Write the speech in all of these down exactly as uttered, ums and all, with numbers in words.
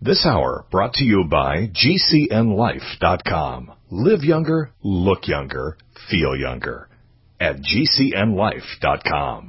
This hour brought to you by G C N life dot com. Live younger, look younger, feel younger at G C N life dot com.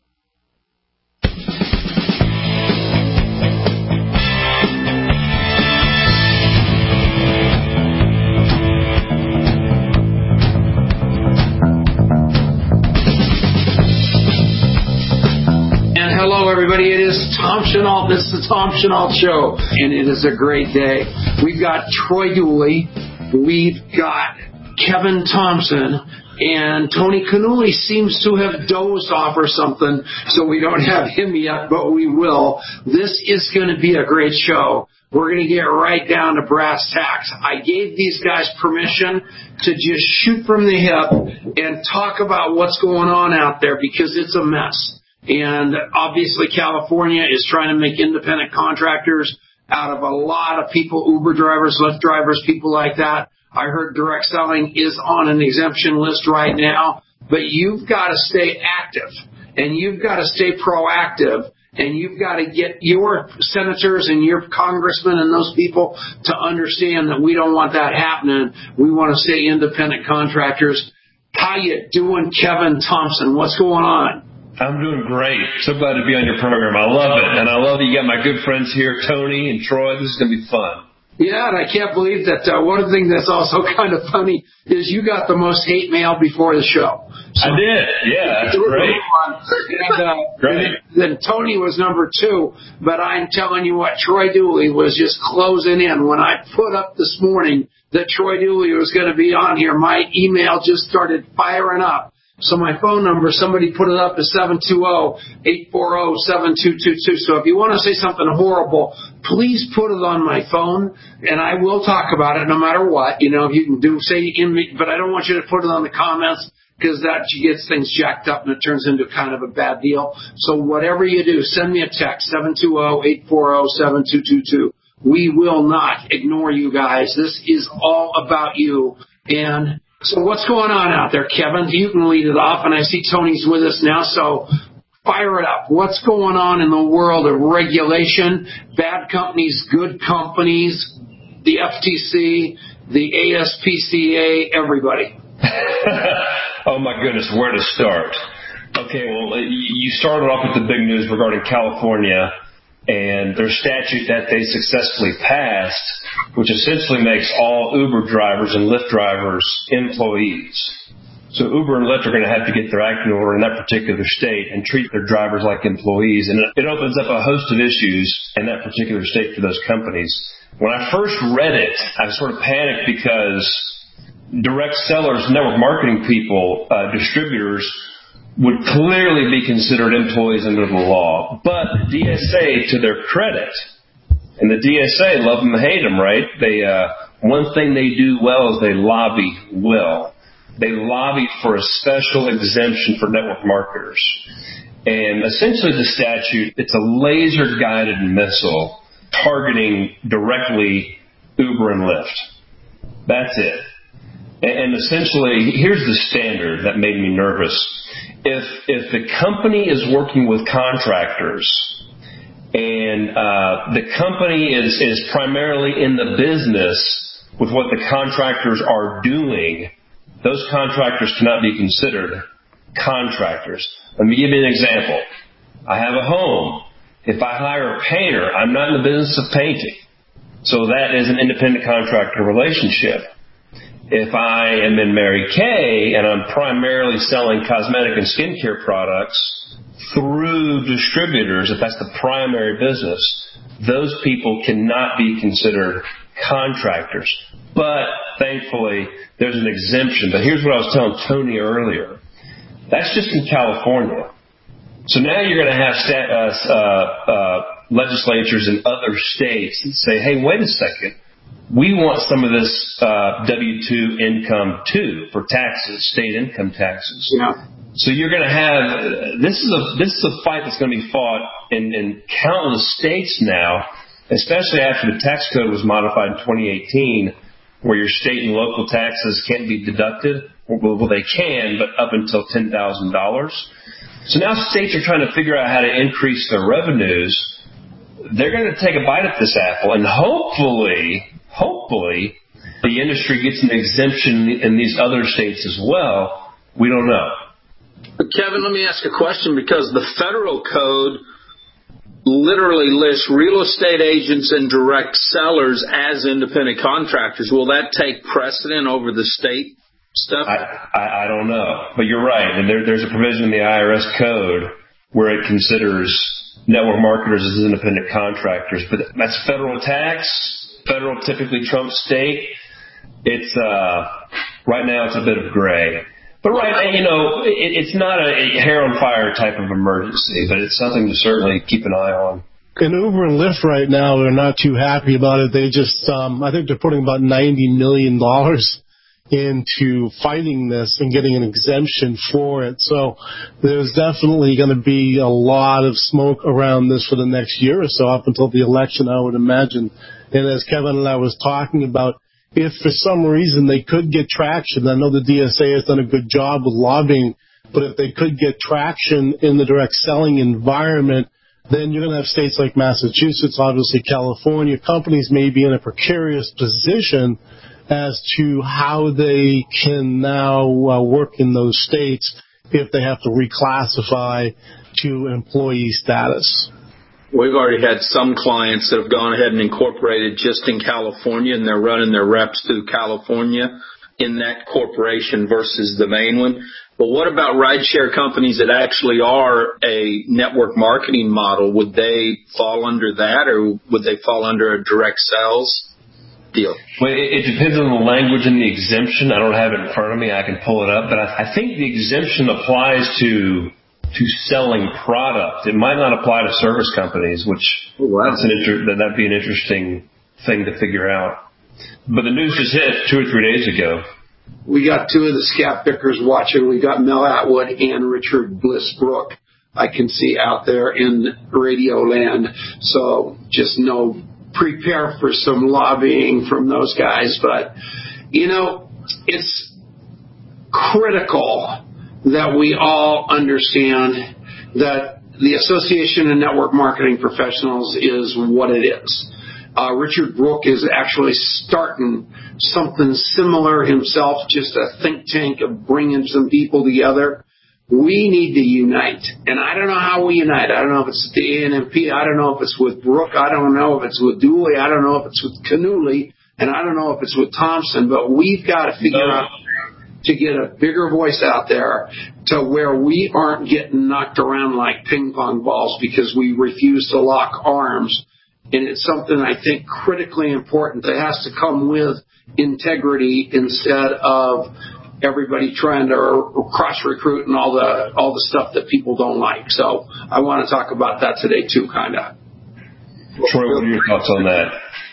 Hello, everybody. It is Tom Chenault. This is the Tom Chenault Show, and it is a great day. We've got Troy Dooley. We've got Kevin Thompson. And Tony Canuli seems to have dozed off or something, so we don't have him yet, but we will. This is going to be a great show. We're going to get right down to brass tacks. I gave these guys permission to just shoot from the hip and talk about what's going on out there because it's a mess. And obviously California is trying to make independent contractors out of a lot of people, Uber drivers, Lyft drivers, people like that. I heard direct selling is on an exemption list right now. But you've got to stay active, and you've got to stay proactive, and you've got to get your senators and your congressmen and those people to understand that we don't want that happening. We want to stay independent contractors. How you doing, Kevin Thompson? What's going on? I'm doing great. So glad to be on your program. I love it. And I love that you got my good friends here, Tony and Troy. This is going to be fun. Yeah, and I can't believe that uh, one thing that's also kind of funny is you got the most hate mail before the show. So, I did. Yeah, that's great. And, uh, great. And then Tony was number two. But I'm telling you what, Troy Dooley was just closing in. When I put up this morning that Troy Dooley was going to be on here, my email just started firing up. So my phone number, somebody put it up as seven two zero, eight four zero, seven two two two. So if you want to say something horrible, please put it on my phone, and I will talk about it no matter what. You know, if you can do, say, in me, but I don't want you to put it on the comments because that gets things jacked up and it turns into kind of a bad deal. So whatever you do, send me a text, seven two zero, eight four zero, seven two two two. We will not ignore you guys. This is all about you. And so what's going on out there, Kevin? You can lead it off, and I see Tony's with us now, so fire it up. What's going on in the world of regulation, bad companies, good companies, the F T C, the A S P C A, everybody? Oh, my goodness, where to start? Okay, well, you started off with the big news regarding California and their statute that they successfully passed, which essentially makes all Uber drivers and Lyft drivers employees. So Uber and Lyft are going to have to get their act in order in that particular state and treat their drivers like employees. And it opens up a host of issues in that particular state for those companies. When I first read it, I sort of panicked because direct sellers, network marketing people, uh, distributors, would clearly be considered employees under the law. But the D S A, to their credit, and the D S A, love them, hate them, right? They, uh, one thing they do well is they lobby well. They lobby for a special exemption for network marketers. And essentially the statute, it's a laser-guided missile targeting directly Uber and Lyft. That's it. And essentially, here's the standard that made me nervous. If if the company is working with contractors and uh, the company is, is primarily in the business with what the contractors are doing, those contractors cannot be considered contractors. Let me give you an example. I have a home. If I hire a painter, I'm not in the business of painting. So that is an independent contractor relationship. If I am in Mary Kay and I'm primarily selling cosmetic and skincare products through distributors, if that's the primary business, those people cannot be considered contractors. But thankfully, there's an exemption. But here's what I was telling Tony earlier. That's just in California. So now you're going to have stat, uh, uh, uh, legislatures in other states that say, hey, wait a second. We want some of this uh, W two income, too, for taxes, state income taxes. Yeah. So you're going to have – this is a this is a fight that's going to be fought in, in countless states now, especially after the tax code was modified in twenty eighteen, where your state and local taxes can't be deducted. Well, they can, but up until ten thousand dollars. So now states are trying to figure out how to increase their revenues. they're going to take a bite at this apple, and hopefully, hopefully, the industry gets an exemption in these other states as well. We don't know. Kevin, let me ask a question, because the federal code literally lists real estate agents and direct sellers as independent contractors. Will that take precedent over the state stuff? I, I, I don't know. But you're right. And there, there's a provision in the I R S code where it considers network marketers as independent contractors. But that's federal tax. Federal typically trumps state. It's uh, right now it's a bit of gray. But right, you know, it, it's not a hair on fire type of emergency, but it's something to certainly keep an eye on. And Uber and Lyft right now are not too happy about it. They just, um, I think they're putting about ninety million dollars into fighting this and getting an exemption for it. So there's definitely going to be a lot of smoke around this for the next year or so, up until the election, I would imagine. And as Kevin and I was talking about, if for some reason they could get traction, I know the D S A has done a good job with lobbying, but if they could get traction in the direct selling environment, then you're going to have states like Massachusetts, obviously California. Companies may be in a precarious position as to how they can now uh, work in those states if they have to reclassify to employee status. We've already had some clients that have gone ahead and incorporated just in California, and they're running their reps through California in that corporation versus the main one. But what about rideshare companies that actually are a network marketing model? Would they fall under that, or would they fall under a direct sales deal? Well, it, it depends on the language and the exemption. I don't have it in front of me. I can pull it up. But I, I think the exemption applies to to selling product. It might not apply to service companies, which oh, wow. that's an inter- that'd be an interesting thing to figure out. But the news just hit two or three days ago. We got two of the scat pickers watching. We got Mel Atwood and Richard Bliss Brook, I can see out there in radio land. So just know, prepare for some lobbying from those guys. But, you know, it's critical that we all understand that the Association of Network Marketing Professionals is what it is. Uh, Richard Brook is actually starting something similar himself, just a think tank of bringing some people together. We need to unite. And I don't know how we unite. I don't know if it's the A N M P. I don't know if it's with Brook. I don't know if it's with Dooley. I don't know if it's with Canuli. And I don't know if it's with Thompson. But we've got to figure no. out to get a bigger voice out there to where we aren't getting knocked around like ping pong balls because we refuse to lock arms. And it's something I think critically important that has to come with integrity instead of everybody trying to cross-recruit and all the all the stuff that people don't like. So I want to talk about that today too, kind of. Troy, what are your thoughts on that?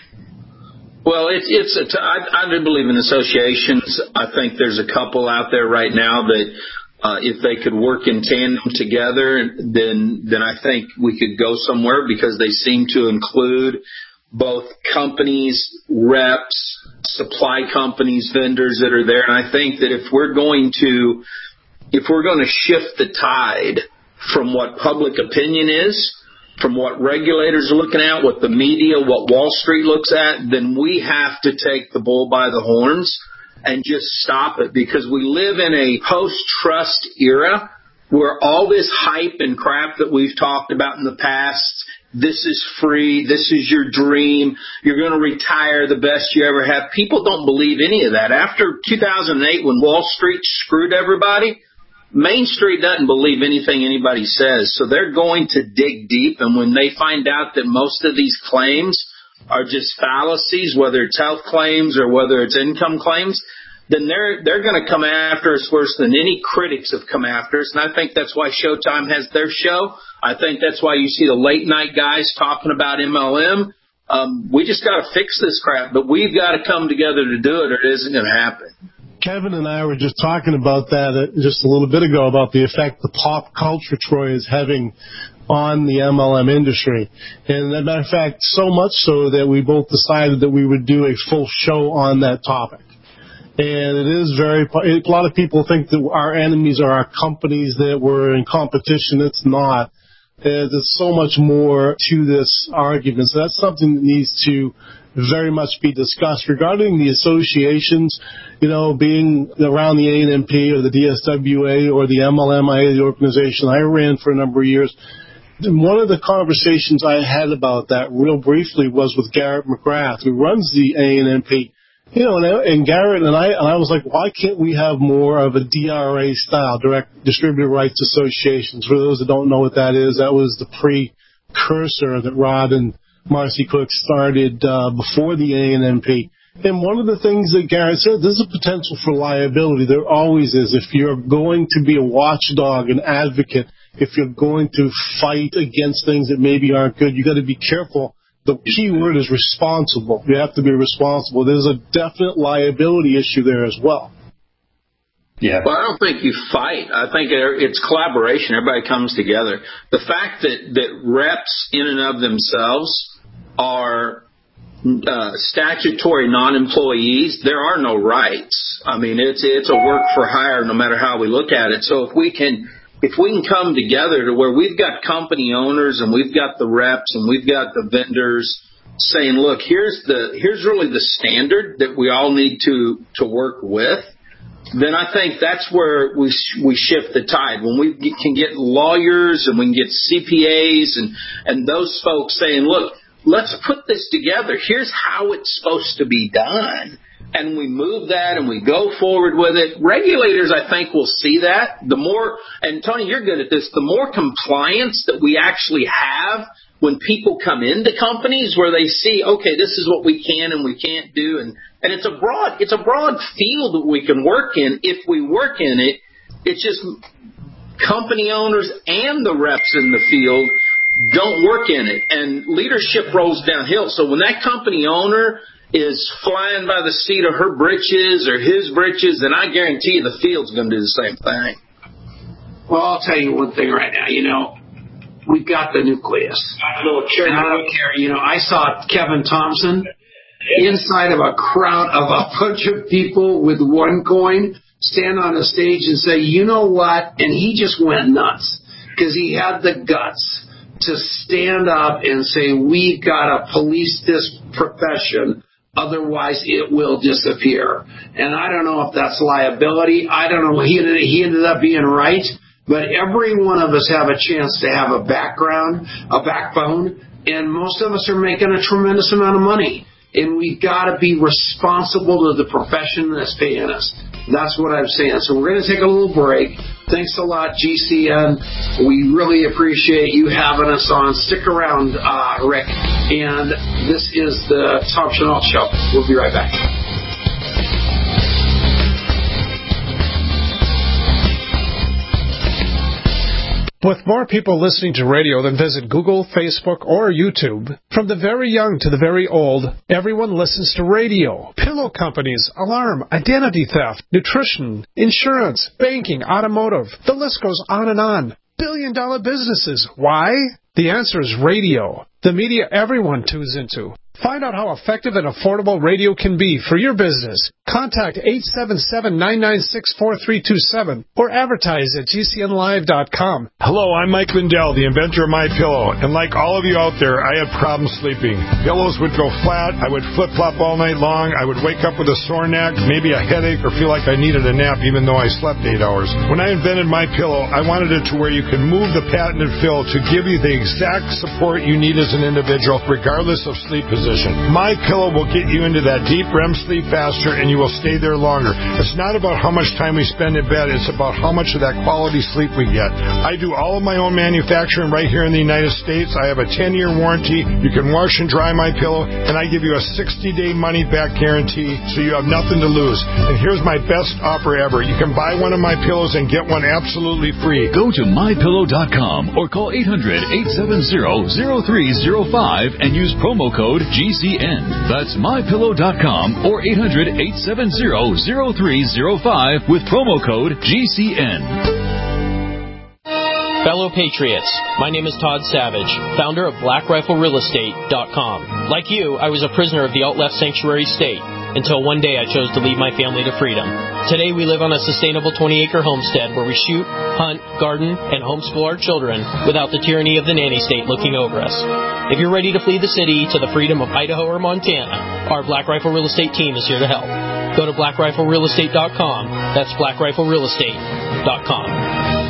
Well, it's it's. A t- I, I do believe in associations. I think there's a couple out there right now that uh, if they could work in tandem together, then then I think we could go somewhere because they seem to include both companies, reps, supply companies, vendors that are there. And I think that if we're going to if we're going to shift the tide from what public opinion is, from what regulators are looking at, what the media, what Wall Street looks at, then we have to take the bull by the horns and just stop it, because we live in a post-trust era where all this hype and crap that we've talked about in the past, this is free, this is your dream, you're going to retire the best you ever have. People don't believe any of that. After two thousand eight, when Wall Street screwed everybody, Main Street doesn't believe anything anybody says, so they're going to dig deep, and when they find out that most of these claims are just fallacies, whether it's health claims or whether it's income claims, then they're they're going to come after us worse than any critics have come after us, and I think that's why Showtime has their show. I think that's why you see the late-night guys talking about M L M. Um, we just got to fix this crap, but we've got to come together to do it, or it isn't going to happen. Kevin and I were just talking about that just a little bit ago, about the effect the pop culture, Troy, is having on the M L M industry. And as a matter of fact, so much so that we both decided that we would do a full show on that topic. And it is very, a lot of people think that our enemies are our companies, that we're in competition. It's not. Uh, there's so much more to this argument. So that's something that needs to very much be discussed. Regarding the associations, you know, being around the A N M P or the D S W A or the M L M I A, the organization I ran for a number of years, one of the conversations I had about that real briefly was with Garrett McGrath, who runs the A N M P. You know, and, and Garrett and I, and I was like, why can't we have more of a D R A style, direct distributor rights associations? For those that don't know what that is, that was the precursor that Rod and Marcy Cook started uh, before the A N M P. And one of the things that Garrett said, there's a potential for liability. There always is. If you're going to be a watchdog, an advocate, if you're going to fight against things that maybe aren't good, you got to be careful. The key word is responsible. You have to be responsible. There's a definite liability issue there as well. Yeah. Well, I don't think you fight. I think it's collaboration. Everybody comes together. The fact that, that reps in and of themselves are uh, statutory non-employees, there are no rights. I mean, it's it's a work for hire no matter how we look at it. So if we can if we can come together to where we've got company owners and we've got the reps and we've got the vendors saying, look, here's the here's really the standard that we all need to to work with, then I think that's where we we shift the tide. When we can get lawyers and we can get C P As and, and those folks saying, look, let's put this together. Here's how it's supposed to be done. And we move that and we go forward with it. Regulators, I think, will see that. The more, and Tony, you're good at this, the more compliance that we actually have when people come into companies where they see, okay, this is what we can and we can't do. And, and it's a broad, it's a broad field that we can work in if we work in it. It's just company owners and the reps in the field don't work in it. And leadership rolls downhill. So when that company owner is flying by the seat of her britches or his britches, then I guarantee you the field's going to do the same thing. Well, I'll tell you one thing right now. You know, we've got the nucleus. And I don't care. You know, I saw Kevin Thompson inside of a crowd of a bunch of people with OneCoin stand on a stage and say, you know what? And he just went nuts because he had the guts to stand up and say, we've got to police this profession. Otherwise, it will disappear. And I don't know if that's liability. I don't know. He ended, he ended up being right. But every one of us have a chance to have a background, a backbone. And most of us are making a tremendous amount of money. And we've got to be responsible to the profession that's paying us. That's what I'm saying. So we're going to take a little break. Thanks a lot, G C N. We really appreciate you having us on. Stick around, uh, Rick. And this is the Tom Chenault Show. We'll be right back. With more people listening to radio than visit Google, Facebook, or YouTube, from the very young to the very old, everyone listens to radio. Pillow companies, alarm, identity theft, nutrition, insurance, banking, automotive. The list goes on and on. Billion dollar businesses. Why? The answer is radio. The media everyone tunes into. Find out how effective and affordable radio can be for your business. Contact eight seven seven, nine nine six, four three two seven or advertise at G C N live dot com. Hello, I'm Mike Lindell, the inventor of MyPillow. And like all of you out there, I had problems sleeping. Pillows would go flat. I would flip-flop all night long. I would wake up with a sore neck, maybe a headache, or feel like I needed a nap even though I slept eight hours. When I invented MyPillow, I wanted it to where you could move the patented fill to give you the exact support you need as an individual, regardless of sleep position. MyPillow will get you into that deep R E M sleep faster, and you will stay there longer. It's not about how much time we spend in bed. It's about how much of that quality sleep we get. I do all of my own manufacturing right here in the United States. I have a ten-year warranty. You can wash and dry MyPillow, and I give you a sixty-day money-back guarantee, so you have nothing to lose. And here's my best offer ever. You can buy one of my pillows and get one absolutely free. Go to my pillow dot com or call eight hundred, eight seven zero, zero three zero five and use promo code G C N. That's my pillow dot com or eight hundred, eight seven zero, zero three zero five with promo code G C N. Fellow Patriots, my name is Todd Savage, founder of black rifle real estate dot com. Like you, I was a prisoner of the alt-left sanctuary state. until one day I chose to lead my family to freedom. Today we live on a sustainable twenty-acre homestead where we shoot, hunt, garden, and homeschool our children without the tyranny of the nanny state looking over us. If you're ready to flee the city to the freedom of Idaho or Montana, our Black Rifle Real Estate team is here to help. Go to black rifle real estate dot com. That's black rifle real estate dot com.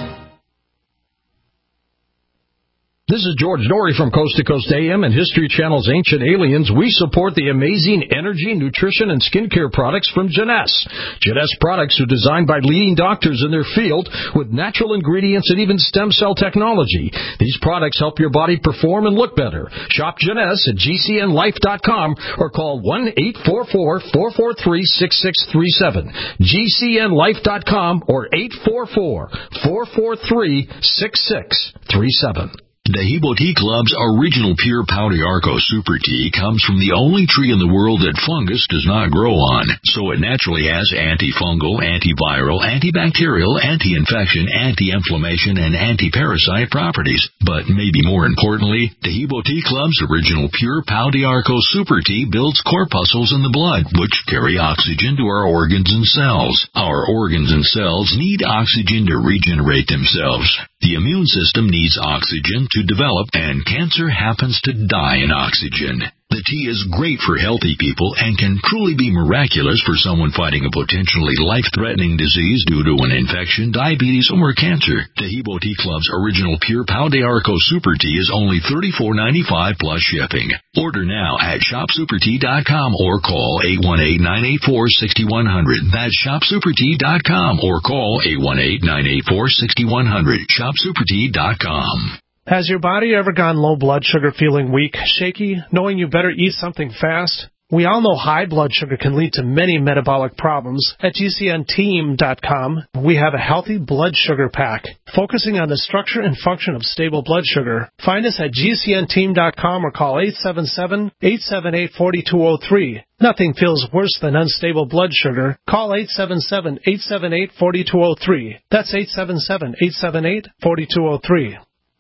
This is George Norrie from Coast to Coast A M and History Channel's Ancient Aliens. We support the amazing energy, nutrition, and skincare products from Jeunesse. Jeunesse products are designed by leading doctors in their field with natural ingredients and even stem cell technology. These products help your body perform and look better. Shop Jeunesse at G C N life dot com or call one eight four four, four four three, six six three seven. G C N life dot com or eight four four, four four three, six six three seven. Dehibo Tea Club's original pure Pau d'Arco Super Tea comes from the only tree in the world that fungus does not grow on, so it naturally has antifungal, antiviral, antibacterial, anti-infection, anti-inflammation, and anti-parasite properties. But maybe more importantly, Dehibo Tea Club's original pure Pau d'Arco Super Tea builds corpuscles in the blood, which carry oxygen to our organs and cells. Our organs and cells need oxygen to regenerate themselves. The immune system needs oxygen to develop, and cancer happens to die in oxygen. The tea is great for healthy people and can truly be miraculous for someone fighting a potentially life-threatening disease due to an infection, diabetes, or cancer. Dehibo Tea Club's original pure Pau d'Arco Super Tea is only thirty-four ninety-five plus shipping. Order now at shop super tea dot com or call eight one eight, nine eight four, six one zero zero. That's shop super tea dot com or call eight one eight, nine eight four, six one zero zero. shop super tea dot com. Has your body ever gone low blood sugar, feeling weak, shaky, knowing you better eat something fast? We all know high blood sugar can lead to many metabolic problems. At G C N team dot com, we have a healthy blood sugar pack, focusing on the structure and function of stable blood sugar. Find us at G C N team dot com or call eight seven seven, eight seven eight, four two zero three. Nothing feels worse than unstable blood sugar. Call eight seven seven, eight seven eight, four two zero three. That's eight seven seven, eight seven eight, four two zero three.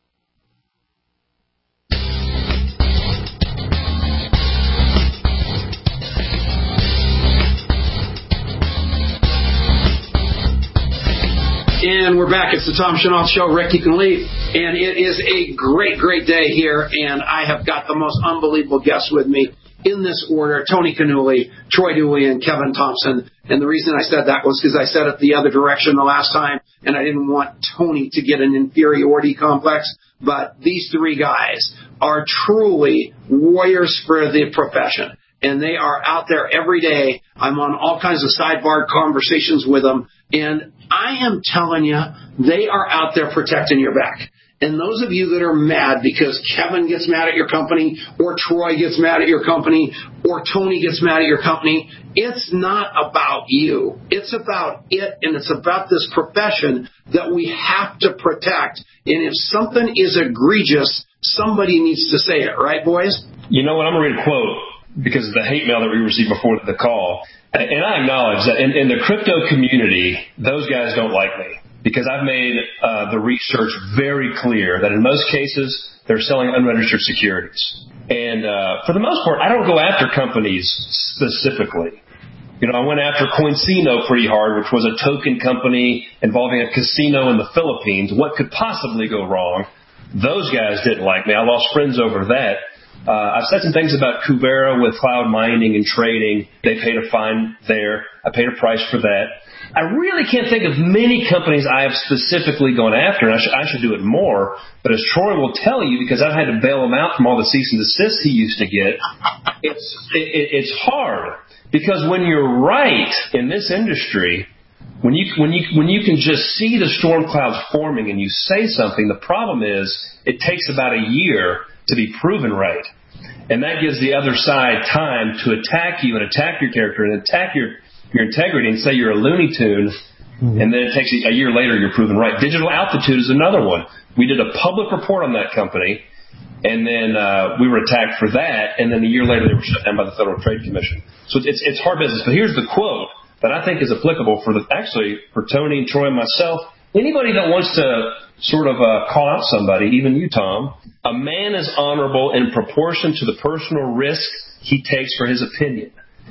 And we're back. It's the Tom Chenault Show. Rick, you can leave. And it is a great, great day here. And I have got the most unbelievable guests with me in this order. Tony Cannuli, Troy Dooley, and Kevin Thompson. And the reason I said that was because I said it the other direction the last time. And I didn't want Tony to get an inferiority complex. But these three guys are truly warriors for the profession. And they are out there every day. I'm on all kinds of sidebar conversations with them. And I am telling you, they are out there protecting your back. And those of you that are mad because Kevin gets mad at your company, or Troy gets mad at your company, or Tony gets mad at your company, it's not about you. It's about it, and it's about this profession that we have to protect. And if something is egregious, somebody needs to say it. Right, boys? You know what? I'm going to read a quote because of the hate mail that we received before the call. And I acknowledge that in, in the crypto community, those guys don't like me because I've made uh, the research very clear that in most cases, they're selling unregistered securities. And uh, for the most part, I don't go after companies specifically. You know, I went after Coincino pretty hard, which was a token company involving a casino in the Philippines. What could possibly go wrong? Those guys didn't like me. I lost friends over that. Uh, I've said some things about Kuvera with cloud mining and trading. They paid a fine there. I paid a price for that. I really can't think of many companies I have specifically gone after, and I, sh- I should do it more. But as Troy will tell you, because I've had to bail him out from all the cease and desist he used to get, it's it, it's hard. Because when you're right in this industry, when you when you when you can just see the storm clouds forming and you say something, the problem is it takes about a year to be proven right. And that gives the other side time to attack you and attack your character and attack your, your integrity and say you're a Looney Tune. Mm-hmm. And then it takes a year later you're proven right. Digital Altitude is another one. We did a public report on that company, and then uh, we were attacked for that. And then a year later they were shut down by the Federal Trade Commission. So it's it's hard business. But here's the quote that I think is applicable for the actually for Tony and Troy and myself. Anybody that wants to sort of uh, call out somebody, even you, Tom, a man is honorable in proportion to the personal risk he takes for his opinion.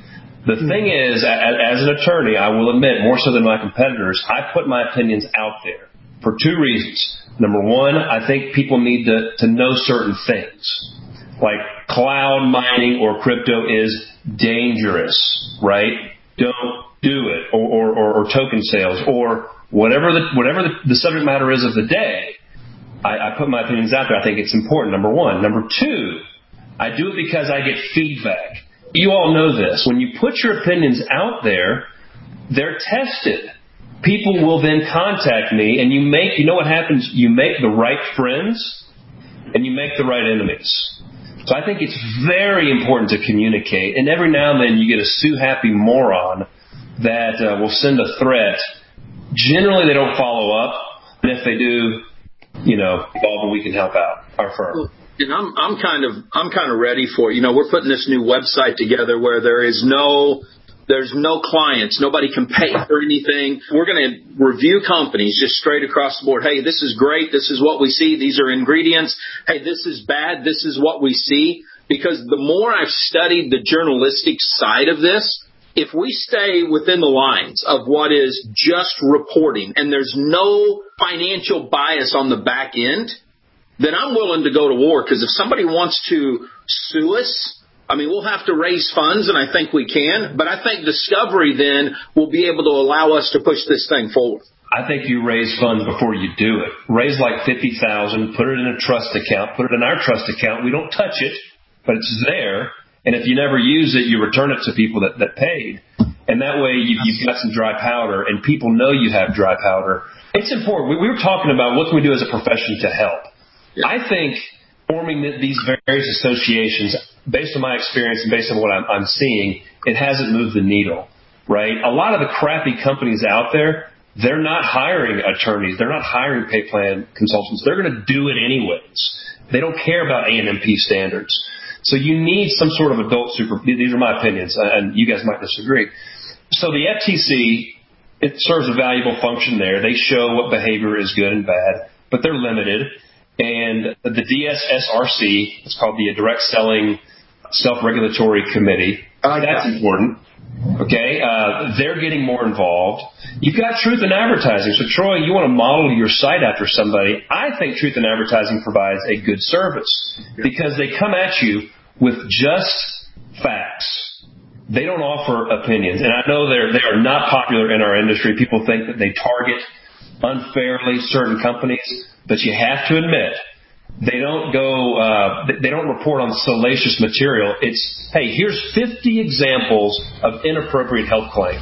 The thing is, as an attorney, I will admit, more so than my competitors, I put my opinions out there for two reasons. Number one, I think people need to, to know certain things. Like cloud mining or crypto is dangerous, right? Don't do it. Or, or, or, or token sales or whatever the, whatever the, the subject matter is of the day. I, I put my opinions out there. I think it's important, number one. Number two, I do it because I get feedback. You all know this. When you put your opinions out there, they're tested. People will then contact me, and you make, you know what happens? You make the right friends, and you make the right enemies. So I think it's very important to communicate. And every now and then you get a sue-happy moron that uh, will send a threat. Generally, they don't follow up. And if they do, you know, well, we can help out our firm. And I'm I'm kind of I'm kind of ready for it. You know, we're putting this new website together where there is no there's no clients, nobody can pay for anything. We're going to review companies just straight across the board. Hey, this is great. This is what we see. These are ingredients. Hey, this is bad. This is what we see. Because the more I've studied the journalistic side of this, if we stay within the lines of what is just reporting and there's no financial bias on the back end, then I'm willing to go to war. Because if somebody wants to sue us, I mean, we'll have to raise funds, and I think we can. But I think Discovery then will be able to allow us to push this thing forward. I think you raise funds before you do it. Raise like fifty thousand dollars, put it in a trust account, put it in our trust account. We don't touch it, but it's there. And if you never use it, you return it to people that, that paid. And that way you, you've got some dry powder, and people know you have dry powder. It's important. We, we were talking about what can we do as a profession to help. Yeah. I think forming these various associations, based on my experience and based on what I'm, I'm seeing, it hasn't moved the needle, right? A lot of the crappy companies out there, they're not hiring attorneys. They're not hiring pay plan consultants. They're going to do it anyways. They don't care about A and M P standards. So you need some sort of adult super. These are my opinions, and you guys might disagree. So the F T C, it serves a valuable function there. They show what behavior is good and bad, but they're limited. And the D S S R C, it's called the Direct Selling Self-Regulatory Committee. I like That's that. important. Okay, uh, they're getting more involved. You've got Truth in Advertising. So, Troy, you want to model your site after somebody. I think Truth in Advertising provides a good service because they come at you with just facts. They don't offer opinions. And I know they're, they are not popular in our industry. People think that they target unfairly certain companies, but you have to admit, they don't go, uh, they don't report on salacious material. It's, hey, here's fifty examples of inappropriate health claims.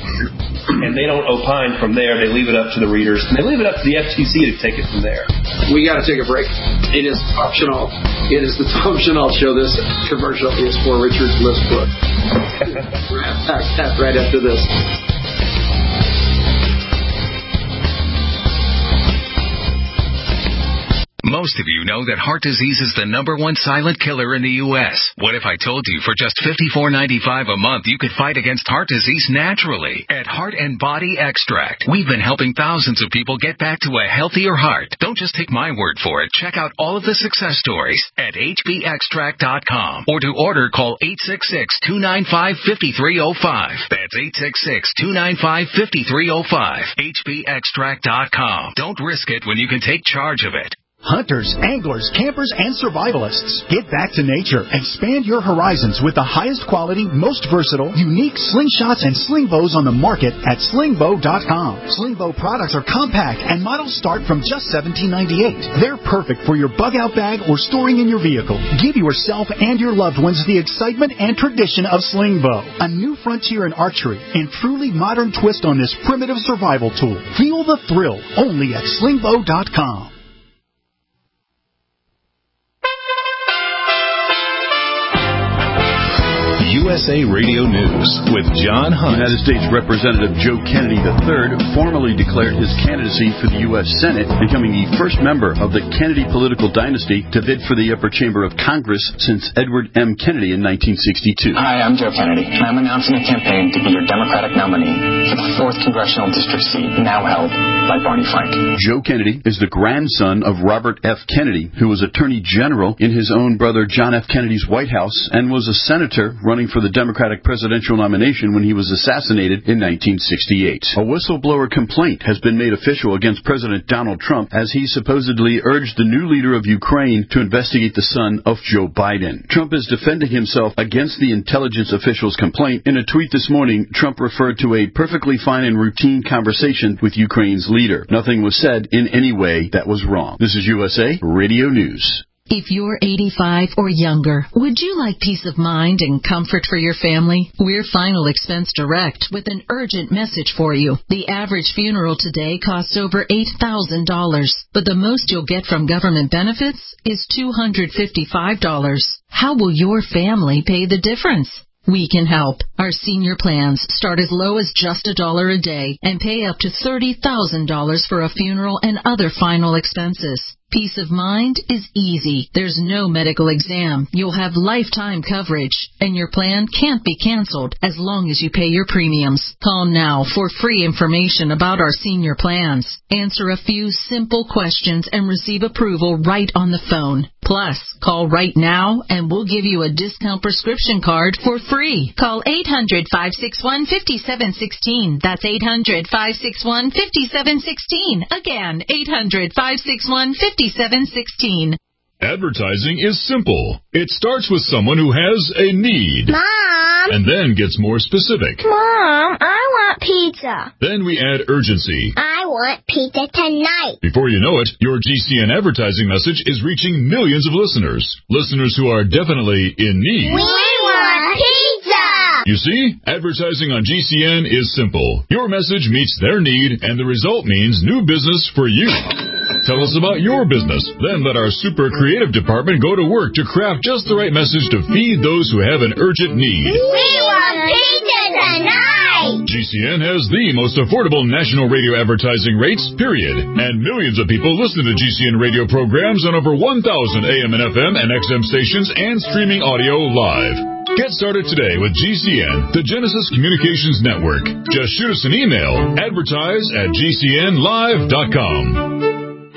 And they don't opine from there. They leave it up to the readers. And they leave it up to the F T C to take it from there. We got to take a break. It is optional. It is the Tom Chenault Show. This commercial is for Richard Listbrook. Back that right after this. Most of you know that heart disease is the number one silent killer in the U S What if I told you for just fifty-four ninety-five a month you could fight against heart disease naturally? At Heart and Body Extract, we've been helping thousands of people get back to a healthier heart. Don't just take my word for it. Check out all of the success stories at H B extract dot com. Or to order, call eight six six, two nine five, five three zero five. That's eight six six, two nine five, five three zero five. H B extract dot com. Don't risk it when you can take charge of it. Hunters, anglers, campers, and survivalists, get back to nature. Expand your horizons with the highest quality, most versatile, unique slingshots and sling bows on the market at sling bow dot com. Sling bow products are compact and models start from just seventeen ninety-eight. They're perfect for your bug out bag or storing in your vehicle. Give yourself and your loved ones the excitement and tradition of sling bow, a new frontier in archery and truly modern twist on this primitive survival tool. Feel the thrill only at sling bow dot com. U S A Radio News with John Hunt. United States Representative Joe Kennedy the third formally declared his candidacy for the U S Senate, becoming the first member of the Kennedy political dynasty to bid for the upper chamber of Congress since Edward M. Kennedy in nineteen sixty-two. Hi, I'm Joe Kennedy, and I'm announcing a campaign to be your Democratic nominee for the fourth Congressional District seat, now held by Barney Frank. Joe Kennedy is the grandson of Robert F. Kennedy, who was Attorney General in his own brother John F. Kennedy's White House and was a senator running for the Democratic presidential nomination when he was assassinated in nineteen sixty-eight. A whistleblower complaint has been made official against President Donald Trump as he supposedly urged the new leader of Ukraine to investigate the son of Joe Biden. Trump is defending himself against the intelligence official's complaint. In a tweet this morning, Trump referred to a perfectly fine and routine conversation with Ukraine's leader. Nothing was said in any way that was wrong. This is U S A Radio News. If you're eighty-five or younger, would you like peace of mind and comfort for your family? We're Final Expense Direct with an urgent message for you. The average funeral today costs over eight thousand dollars, but the most you'll get from government benefits is two hundred fifty-five dollars. How will your family pay the difference? We can help. Our senior plans start as low as just a dollar a day and pay up to thirty thousand dollars for a funeral and other final expenses. Peace of mind is easy. There's no medical exam. You'll have lifetime coverage, and your plan can't be canceled as long as you pay your premiums. Call now for free information about our senior plans. Answer a few simple questions and receive approval right on the phone. Plus, call right now and we'll give you a discount prescription card for free. Call eight hundred, five six one, five seven one six. That's eight hundred, five six one, five seven one six. Again, eight hundred, five six one, five seven one six. Advertising is simple. It starts with someone who has a need. Mom! And then gets more specific. Mom, I want pizza. Then we add urgency. I want pizza tonight. Before you know it, your G C N advertising message is reaching millions of listeners. Listeners who are definitely in need. We want pizza! You see, advertising on G C N is simple. Your message meets their need, and the result means new business for you. Tell us about your business. Then let our super creative department go to work to craft just the right message to feed those who have an urgent need. We want pizza tonight! G C N has the most affordable national radio advertising rates, period. And millions of people listen to G C N radio programs on over one thousand A M and F M and X M stations and streaming audio live. Get started today with G C N, the Genesis Communications Network. Just shoot us an email, advertise at G C N live dot com.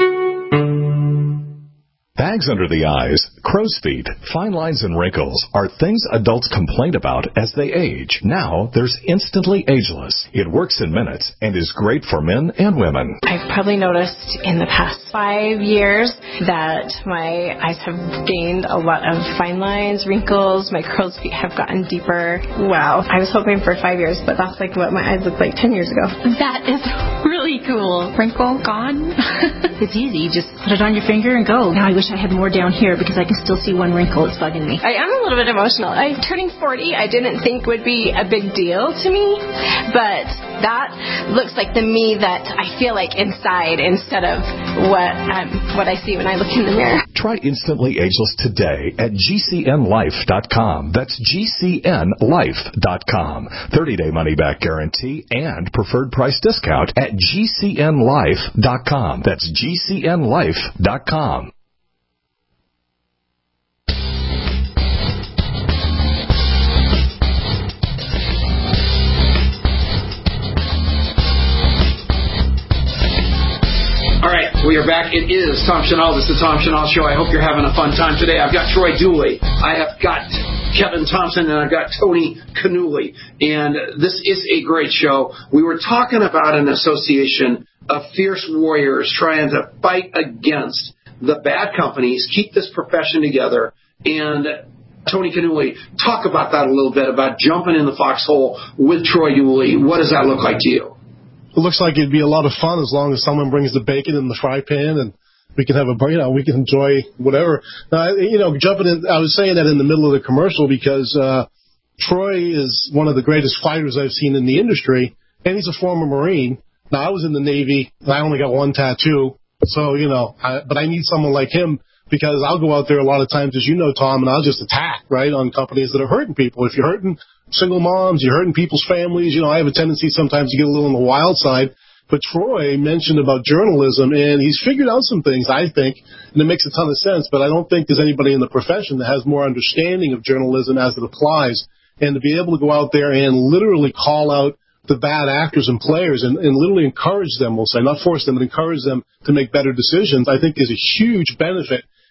Bags under the eyes, crow's feet, fine lines, and wrinkles are things adults complain about as they age. Now, there's Instantly Ageless. It works in minutes and is great for men and women. I've probably noticed in the past five years that my eyes have gained a lot of fine lines, wrinkles, my crow's feet have gotten deeper. Wow. I was hoping for five years, but that's like what my eyes looked like ten years ago. That is really cool. Wrinkle gone. It's easy. You just put it on your finger and go. Now I wish I had more down here because I can still see one wrinkle. It's bugging me. I am a little bit emotional. I turning forty, I didn't think would be a big deal to me, but that looks like the me that I feel like inside instead of what um, what I see when I look in the mirror. Try Instantly Ageless today at G C N life dot com. That's G C N life dot com. thirty-day money-back guarantee and preferred price discount at G C N life dot com. That's G C N life dot com. All right, we are back. It is Tom Chanel. This is the Tom Chanel Show. I hope you're having a fun time today. I've got Troy Dooley. I have got Kevin Thompson, and I've got Tony Canuli. And this is a great show. We were talking about an association of fierce warriors trying to fight against the bad companies, keep this profession together. And Tony Canuli, talk about that a little bit, about jumping in the foxhole with Troy Dooley. What does that look like to you? It looks like it'd be a lot of fun as long as someone brings the bacon in the fry pan and we can have a, you know, we can enjoy whatever. Uh, you know, jumping in, I was saying that in the middle of the commercial because uh, Troy is one of the greatest fighters I've seen in the industry, and he's a former Marine. Now, I was in the Navy, and I only got one tattoo, so, you know, I, but I need someone like him because I'll go out there a lot of times, as you know, Tom, and I'll just attack, right, on companies that are hurting people. If you're hurting single moms, you're hurting people's families. You know, I have a tendency sometimes to get a little on the wild side. But Troy mentioned about journalism, and he's figured out some things, I think, and it makes a ton of sense. But I don't think there's anybody in the profession that has more understanding of journalism as it applies. And to be able to go out there and literally call out the bad actors and players and, and literally encourage them, we'll say, not force them, but encourage them to make better decisions, I think is a huge benefit.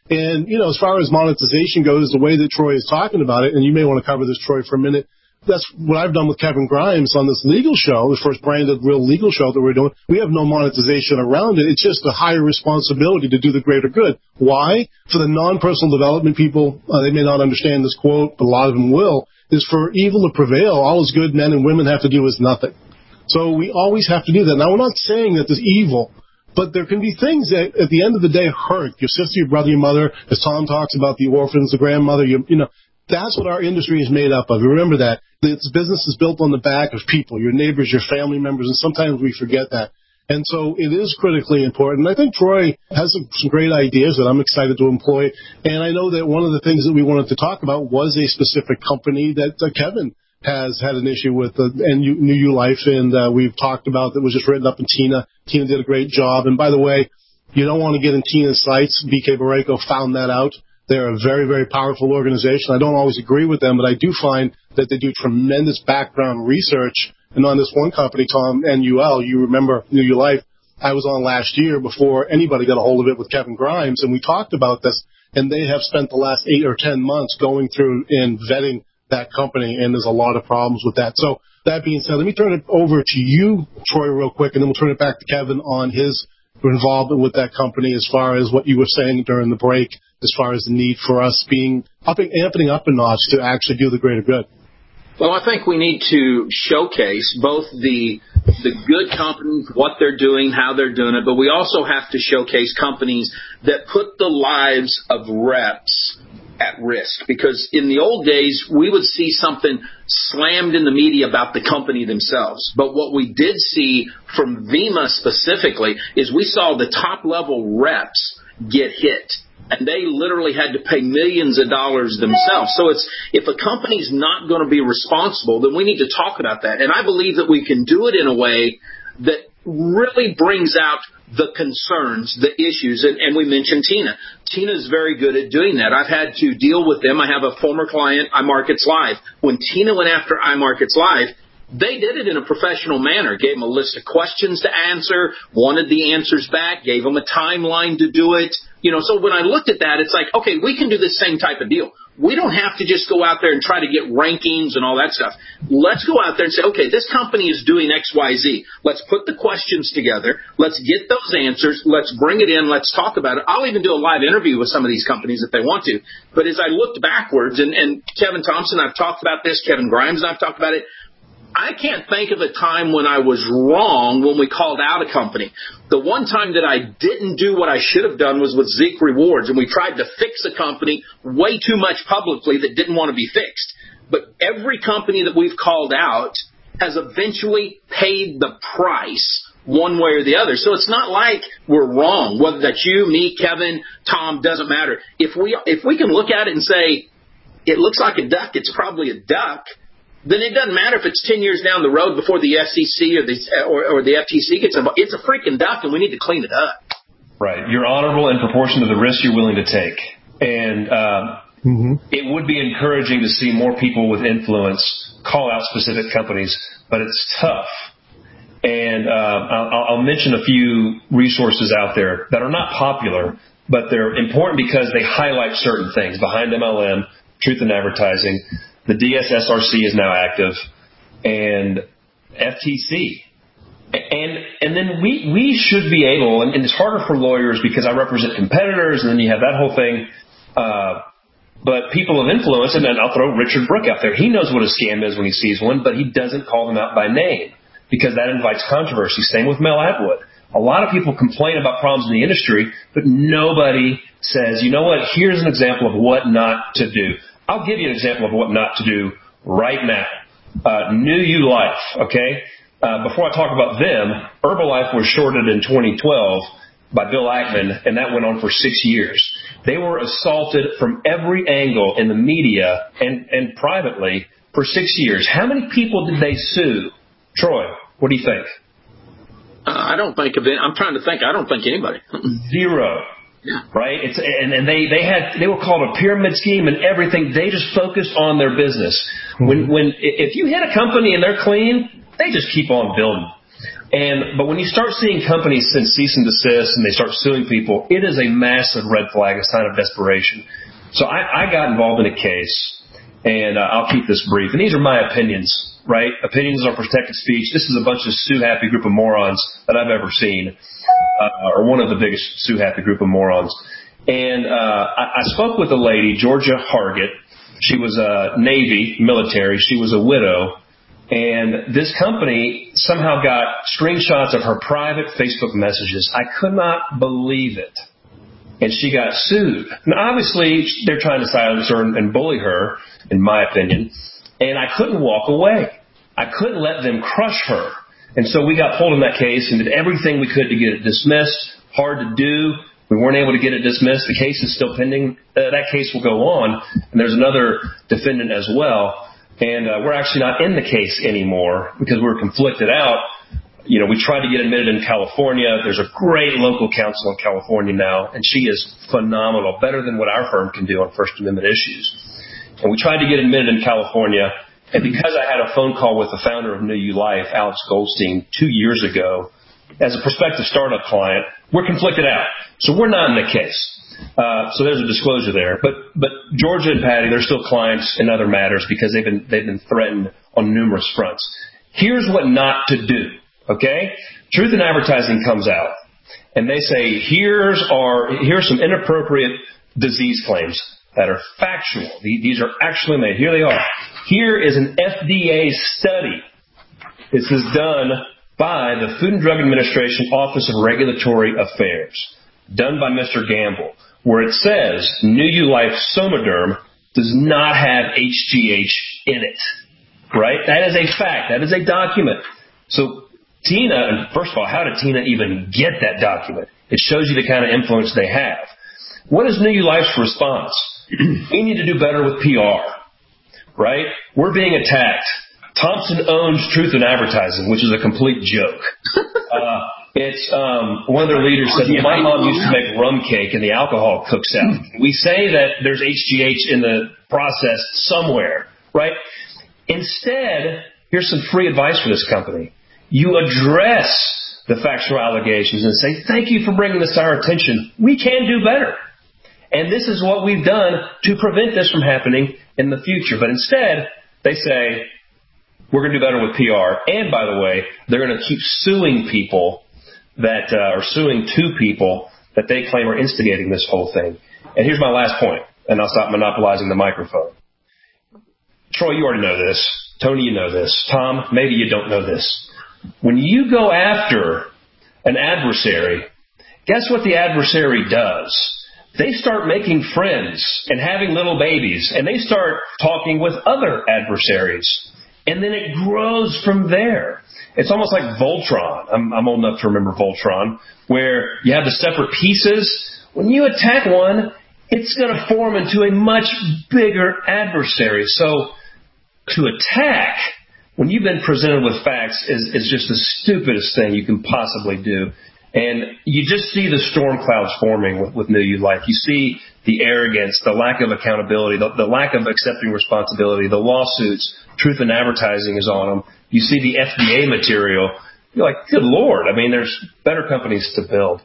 And, you know, as far as monetization goes, the way that Troy is talking about it, and you may want to cover this, Troy, for a minute, that's what I've done with Kevin Grimes on this legal show, the first branded real legal show that we're doing. We have no monetization around it. It's just a higher responsibility to do the greater good. Why? For the non-personal development people, uh, they may not understand this quote, but a lot of them will, is for evil to prevail, all as good men and women have to do is nothing. So we always have to do that. Now, we're not saying that there's evil, but there can be things that at the end of the day hurt your sister, your brother, your mother, as Tom talks about the orphans, the grandmother, you, you know. That's what our industry is made up of. Remember that. This business is built on the back of people, your neighbors, your family members, and sometimes we forget that. And so it is critically important. I think Troy has some, some great ideas that I'm excited to employ. And I know that one of the things that we wanted to talk about was a specific company that uh, Kevin has had an issue with, uh, and New You Life, and uh, we've talked about that was just written up in Tina. Tina did a great job. And by the way, you don't want to get in Tina's sights. B K Barreco found that out. They're a very, very powerful organization. I don't always agree with them, but I do find that they do tremendous background research. And on this one company, Tom, N U L, you remember New You Life, I was on last year before anybody got a hold of it with Kevin Grimes, and we talked about this, and they have spent the last eight or ten months going through and vetting that company, and there's a lot of problems with that. So that being said, let me turn it over to you, Troy, real quick, and then we'll turn it back to Kevin on his involvement with that company as far as what you were saying during the break, as far as the need for us being up and amping up a notch to actually do the greater good. Well, I think we need to showcase both the the good companies, what they're doing, how they're doing it, but we also have to showcase companies that put the lives of reps at risk. Because in the old days, we would see something slammed in the media about the company themselves. But what we did see from VEMA specifically is we saw the top-level reps get hit. And they literally had to pay millions of dollars themselves. So it's if a company's not going to be responsible, then we need to talk about that. And I believe that we can do it in a way that really brings out the concerns, the issues. And, and we mentioned Tina. Tina's very good at doing that. I've had to deal with them. I have a former client, iMarkets Live. When Tina went after iMarkets Live, they did it in a professional manner, gave them a list of questions to answer, wanted the answers back, gave them a timeline to do it. You know, so when I looked at that, it's like, okay, we can do the same type of deal. We don't have to just go out there and try to get rankings and all that stuff. Let's go out there and say, okay, this company is doing X, Y, Z. Let's put the questions together. Let's get those answers. Let's bring it in. Let's talk about it. I'll even do a live interview with some of these companies if they want to. But as I looked backwards, and, and Kevin Thompson, I've talked about this, Kevin Grimes, and I've talked about it, I can't think of a time when I was wrong when we called out a company. The one time that I didn't do what I should have done was with Zeek Rewards, and we tried to fix a company way too much publicly that didn't want to be fixed. But every company that we've called out has eventually paid the price one way or the other. So it's not like we're wrong, whether that's you, me, Kevin, Tom, doesn't matter. If we if we can look at it and say, it looks like a duck, it's probably a duck, then it doesn't matter if it's ten years down the road before the S E C or the or, or the F T C gets involved. It's a freaking duck, and we need to clean it up. Right. You're honorable in proportion to the risk you're willing to take. And um, mm-hmm. it would be encouraging to see more people with influence call out specific companies, but it's tough. And uh, I'll, I'll mention a few resources out there that are not popular, but they're important because they highlight certain things. Behind M L M, Truth in Advertising, the D S S R C is now active, and F T C. And and then we, we should be able, and, and it's harder for lawyers because I represent competitors, and then you have that whole thing. Uh, but people of influence, and then I'll throw Richard Brooke out there. He knows what a scam is when he sees one, but he doesn't call them out by name because that invites controversy. Same with Mel Atwood. A lot of people complain about problems in the industry, but nobody says, you know what, here's an example of what not to do. I'll give you an example of what not to do right now. Uh, New You Life, okay? Uh, before I talk about them, Herbalife was shorted in twenty twelve by Bill Ackman, and that went on for six years. They were assaulted from every angle in the media and, and privately for six years. How many people did they sue? Troy, what do you think? Uh, I don't think of it. I'm trying to think. I don't think anybody. Zero. Yeah. Right? It's, and, and they, they had, they were called a pyramid scheme and everything. They just focused on their business. Mm-hmm. When, when, if you hit a company and they're clean, they just keep on building. And but when you start seeing companies send cease and desist and they start suing people, it is a massive red flag, a sign of desperation. So I, I got involved in a case, and uh, I'll keep this brief. And these are my opinions, right? Opinions are protected speech. This is a bunch of sue-happy group of morons that I've ever seen, uh, or one of the biggest sue-happy group of morons. And uh, I, I spoke with a lady, Georgia Hargett. She was a Navy military. She was a widow. And this company somehow got screenshots of her private Facebook messages. I could not believe it. And she got sued. Now, obviously, they're trying to silence her and bully her, in my opinion. And I couldn't walk away. I couldn't let them crush her. And so we got pulled in that case and did everything we could to get it dismissed. Hard to do. We weren't able to get it dismissed. The case is still pending. Uh, that case will go on. And there's another defendant as well. And uh, we're actually not in the case anymore because we were conflicted out. You know, we tried to get admitted in California. There's a great local counsel in California now, and she is phenomenal, better than what our firm can do on First Amendment issues. And we tried to get admitted in California, and because I had a phone call with the founder of New You Life, Alex Goldstein, two years ago, as a prospective startup client, we're conflicted out. So we're not in the case. Uh, so there's a disclosure there. But but Georgia and Patty, they're still clients in other matters because they've been they've been threatened on numerous fronts. Here's what not to do. Okay? Truth in Advertising comes out, and they say, here's our, here's some inappropriate disease claims that are factual. These are actually made. Here they are. Here is an F D A study. This is done by the Food and Drug Administration Office of Regulatory Affairs, done by Mister Gamble, where it says New You Life Somaderm does not have H G H in it. Right? That is a fact. That is a document. So Tina, and first of all, how did Tina even get that document? It shows you the kind of influence they have. What is New You Life's response? We need to do better with P R, right? We're being attacked. Thompson owns Truth in Advertising, which is a complete joke. Uh, it's um, one of their leaders said, well, my mom used to make rum cake and the alcohol cooks out. We say that there's H G H in the process somewhere, right? Instead, here's some free advice for this company. You address the factual allegations and say, thank you for bringing this to our attention. We can do better. And this is what we've done to prevent this from happening in the future. But instead, they say, we're going to do better with P R. And by the way, they're going to keep suing people that uh, are suing two people that they claim are instigating this whole thing. And here's my last point, and I'll stop monopolizing the microphone. Troy, you already know this. Tony, you know this. Tom, maybe you don't know this. When you go after an adversary, guess what the adversary does? They start making friends and having little babies, and they start talking with other adversaries. And then it grows from there. It's almost like Voltron. I'm, I'm old enough to remember Voltron, where you have the separate pieces. When you attack one, it's going to form into a much bigger adversary. So to attack, when you've been presented with facts, is, is just the stupidest thing you can possibly do. And you just see the storm clouds forming with, with New You Life. You see the arrogance, the lack of accountability, the, the lack of accepting responsibility, the lawsuits. Truth in Advertising is on them. You see the F D A material. You're like, good Lord. I mean, there's better companies to build.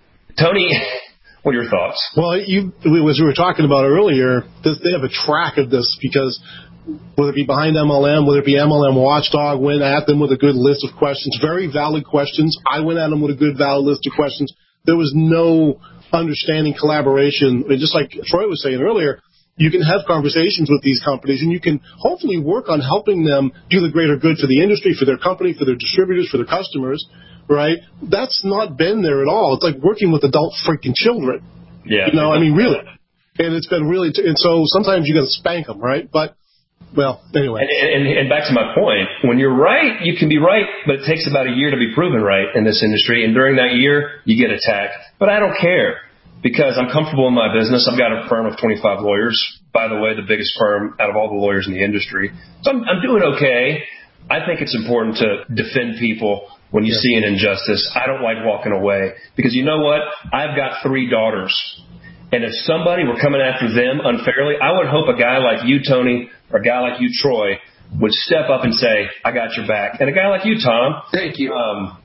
Tony, what are your thoughts? Well, you, as we were talking about earlier, this, they have a track of this because whether it be behind M L M, whether it be M L M Watchdog, went at them with a good list of questions, very valid questions. I went at them with a good, valid list of questions. There was no understanding, collaboration. And just like Troy was saying earlier, you can have conversations with these companies, and you can hopefully work on helping them do the greater good for the industry, for their company, for their distributors, for their customers, right? That's not been there at all. It's like working with adult freaking children. Yeah. You know, I mean, really. And it's been really, t- and so sometimes you got to spank them, right? But, well, anyway. And, and, and back to my point, when you're right, you can be right, but it takes about a year to be proven right in this industry. And during that year, you get attacked. But I don't care. Because I'm comfortable in my business. I've got a firm of twenty-five lawyers. By the way, the biggest firm out of all the lawyers in the industry. So I'm, I'm doing okay. I think it's important to defend people when you yeah. see an injustice. I don't like walking away. Because you know what? I've got three daughters. And if somebody were coming after them unfairly, I would hope a guy like you, Tony, or a guy like you, Troy, would step up and say, I got your back. And a guy like you, Tom. Thank you. Um,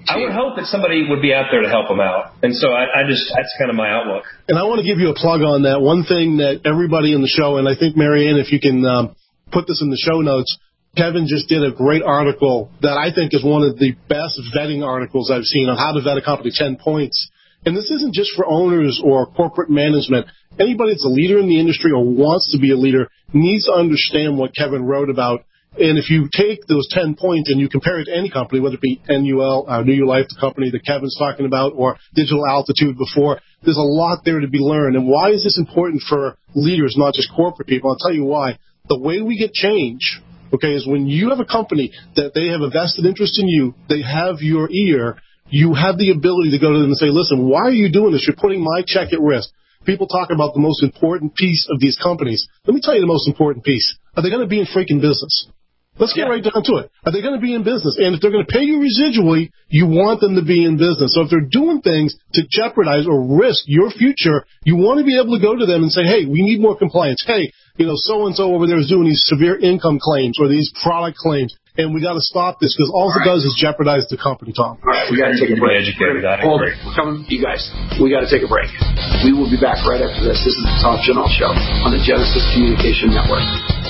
I would hope that somebody would be out there to help them out. And so I, I just, that's kind of my outlook. And I want to give you a plug on that. One thing that everybody in the show, and I think, Marianne, if you can um, put this in the show notes, Kevin just did a great article that I think is one of the best vetting articles I've seen on how to vet a company, ten points. And this isn't just for owners or corporate management. Anybody that's a leader in the industry or wants to be a leader needs to understand what Kevin wrote about. And if you take those ten points and you compare it to any company, whether it be N U L, uh, New You Life, the company that Kevin's talking about, or Digital Altitude before, there's a lot there to be learned. And why is this important for leaders, not just corporate people? I'll tell you why. The way we get change, okay, is when you have a company that they have a vested interest in you, they have your ear, you have the ability to go to them and say, listen, why are you doing this? You're putting my check at risk. People talk about the most important piece of these companies. Let me tell you the most important piece. Are they going to be in freaking business? Let's get yeah. right down to it. Are they going to be in business? And if they're going to pay you residually, you want them to be in business. So if they're doing things to jeopardize or risk your future, you want to be able to go to them and say, hey, we need more compliance. Hey, you know, so-and-so over there is doing these severe income claims or these product claims, and we got to stop this because all, all it right. does is jeopardize the company, Tom. All right, we got to take a break. Educated, Hold it. We're coming, you guys. We got to take a break. We will be back right after this. This is the Tom Chenault Show on the Genesis Communication Network.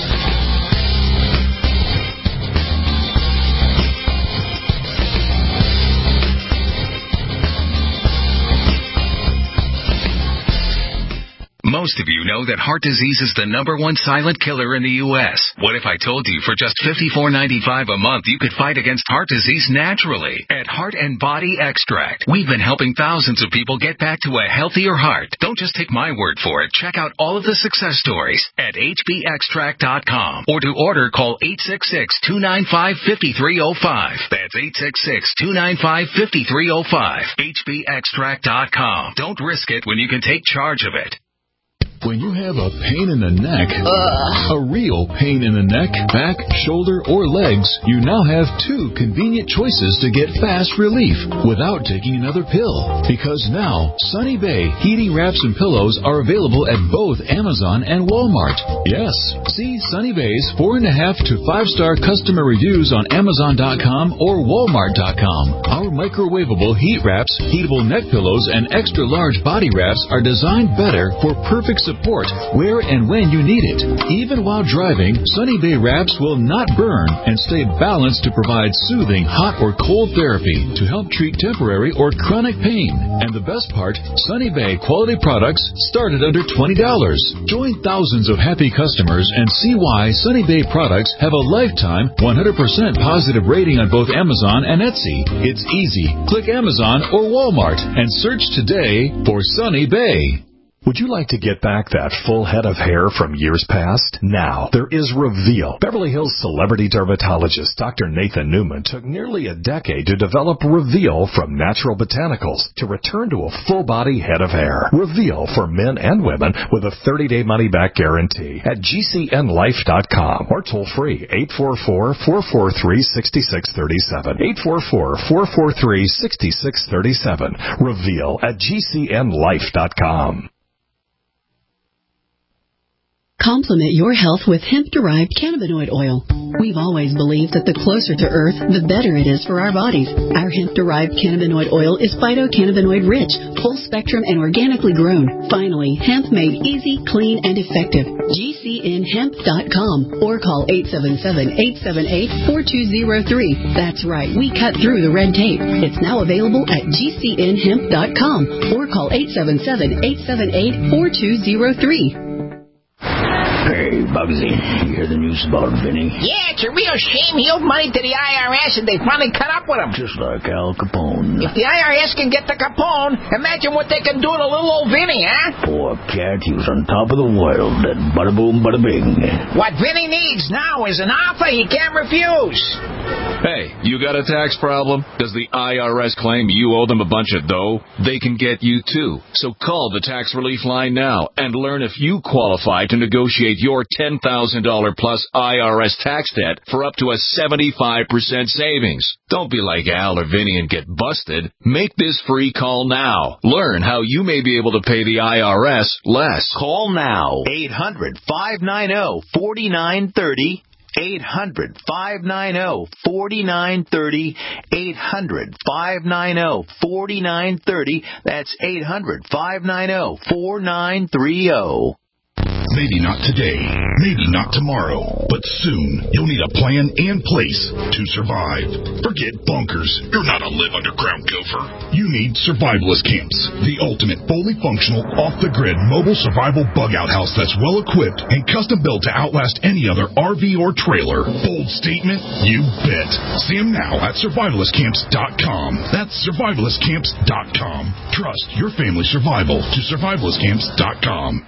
Most of you know that heart disease is the number one silent killer in the U S What if I told you for just fifty-four ninety-five a month you could fight against heart disease naturally at Heart and Body Extract? We've been helping thousands of people get back to a healthier heart. Don't just take my word for it. Check out all of the success stories at H B extract dot com, or to order, call eight six six, two nine five, five three zero five. That's eight six six, two nine five, five three zero five. H B extract dot com. Don't risk it when you can take charge of it. When you have a pain in the neck, uh, a real pain in the neck, back, shoulder, or legs, you now have two convenient choices to get fast relief without taking another pill. Because now, Sunny Bay heating wraps and pillows are available at both Amazon and Walmart. Yes, see Sunny Bay's four and a half to five star customer reviews on Amazon dot com or Walmart dot com. Our microwavable heat wraps, heatable neck pillows, and extra large body wraps are designed better for perfect support where and when you need it. Even while driving, Sunny Bay wraps will not burn and stay balanced to provide soothing hot or cold therapy to help treat temporary or chronic pain. And the best part, Sunny Bay quality products start at under twenty dollars. Join thousands of happy customers and see why Sunny Bay products have a lifetime one hundred percent positive rating on both Amazon and Etsy. It's easy. Click Amazon or Walmart and search today for Sunny Bay. Would you like to get back that full head of hair from years past? Now, there is Reveal. Beverly Hills celebrity dermatologist Doctor Nathan Newman took nearly a decade to develop Reveal from natural botanicals to return to a full-body head of hair. Reveal for men and women with a thirty-day money-back guarantee at G C N life dot com or toll-free eight four four, four four three, six six three seven. eight four four, four four three, six six three seven. Reveal at G C N life dot com. Complement your health with hemp-derived cannabinoid oil. We've always believed that the closer to Earth, the better it is for our bodies. Our hemp-derived cannabinoid oil is phytocannabinoid-rich, full-spectrum, and organically grown. Finally, hemp made easy, clean, and effective. G C N hemp dot com or call eight seven seven, eight seven eight, four two zero three. That's right, we cut through the red tape. It's now available at G C N hemp dot com or call eight seven seven, eight seven eight, four two zero three. Hey, Bugsy, you hear the news about Vinny? Yeah, it's a real shame he owed money to the I R S and they finally cut up with him. Just like Al Capone. If the I R S can get to Capone, imagine what they can do to little old Vinny, huh? Poor cat, he was on top of the world, and bada boom, bada bing. What Vinny needs now is an offer he can't refuse. Hey, you got a tax problem? Does the I R S claim you owe them a bunch of dough? They can get you too. So call the Tax Relief Line now and learn if you qualify to negotiate your ten thousand dollars plus I R S tax debt for up to a seventy-five percent savings. Don't be like Al or Vinny and get busted. Make this free call now. Learn how you may be able to pay the I R S less. Call now. eight hundred, five nine zero, four nine three zero. eight hundred, five nine zero, four nine three zero. eight hundred, five nine zero, four nine three zero. That's eight hundred, five nine zero, four nine three zero. Maybe not today, maybe not tomorrow, but soon you'll need a plan in place to survive. Forget bunkers. You're not a live underground gopher. You need survivalist camps, the ultimate fully functional, off-the-grid mobile survival bug-out house that's well-equipped and custom-built to outlast any other R V or trailer. Bold statement? You bet. See them now at survivalist camps dot com. That's survivalist camps dot com. Trust your family survival to survivalist camps dot com.